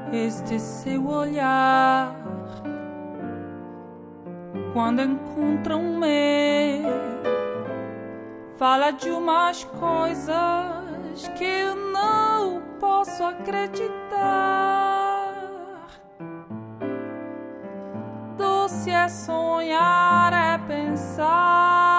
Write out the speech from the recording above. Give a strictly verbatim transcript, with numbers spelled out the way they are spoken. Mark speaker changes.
Speaker 1: este seu olhar quando encontram-me fala de umas coisas que eu não posso acreditar. Doce é sonhar, é pensar